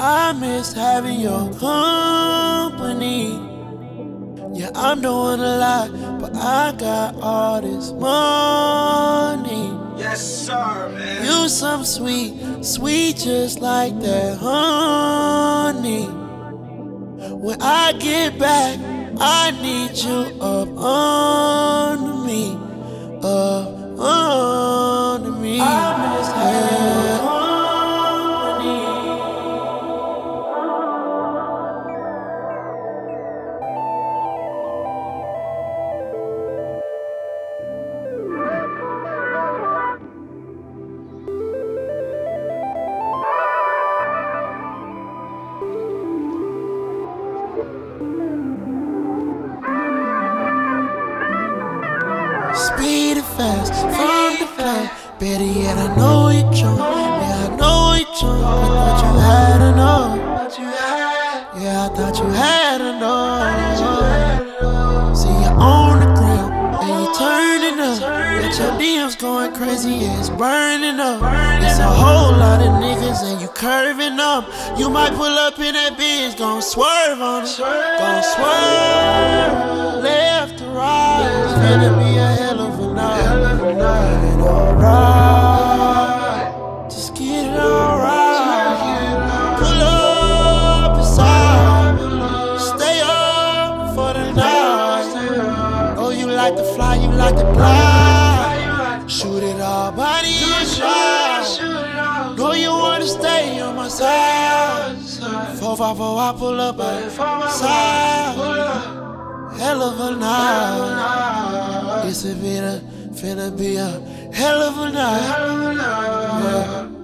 I miss having your company. Yeah, I'm doing a lot, but I got all this money. Yes, sir, man. You some sweet, sweet just like that honey. When I get back, I need you up under me, up under me. I miss having your company. Speed and fast, from the plan. Better yet, I know you drunk. Yeah, I know you drunk. I thought you had enough. Yeah, I thought you had enough. See you on the ground, and you turning up. But your DMs going crazy, yeah, it's burning up. It's a whole lot of niggas, and you curving up. You might pull up in that bitch, gon' swerve on it. Gon' swerve left to right. It's finna be a hell of a night. Get it alright. Just get it alright. Pull up inside. Stay up for the night. Oh, you like to fly, you like to glide. Shoot it all, body and shot. Know you wanna stay on my side. 454, I pull up outside. Hell of a night. It's finna be a hell of a night. Yeah.